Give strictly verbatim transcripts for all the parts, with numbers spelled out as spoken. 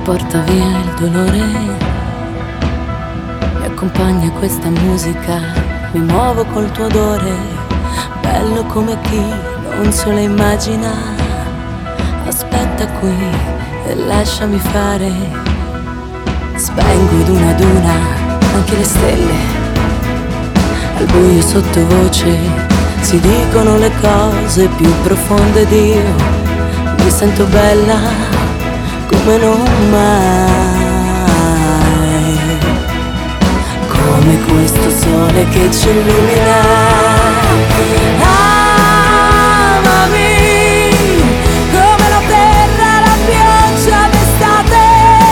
porta via il dolore, mi accompagna questa musica, mi muovo col tuo odore, bello come chi non se lo immagina. Aspetta qui e lasciami fare, spengo ad una ad una anche le stelle, al buio sottovoce si dicono le cose più profonde di io, mi sento bella come non mai, come questo sole che ci illumina. Amami come la terra, la pioggia d'estate.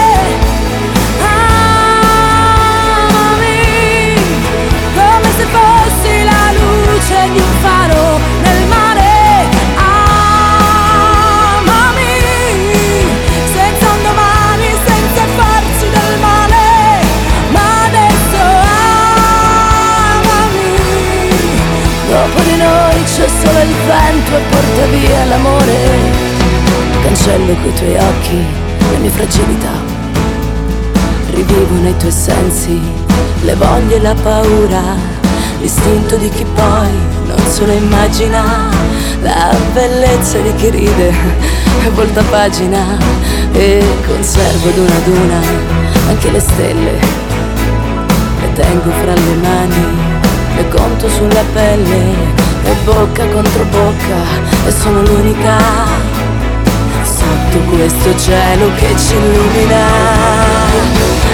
Amami come se fossi la luce di un faro nel mare. Dopo di noi c'è solo il vento e porta via l'amore. Cancello coi tuoi occhi le mie fragilità, rivivo nei tuoi sensi le voglie e la paura, l'istinto di chi poi non se lo immagina, la bellezza di chi ride e volta pagina. E conservo ad una ad una anche le stelle, le tengo fra le mani, le conto sulla pelle, e bocca contro bocca, e sono l'unica sotto questo cielo che ci illumina.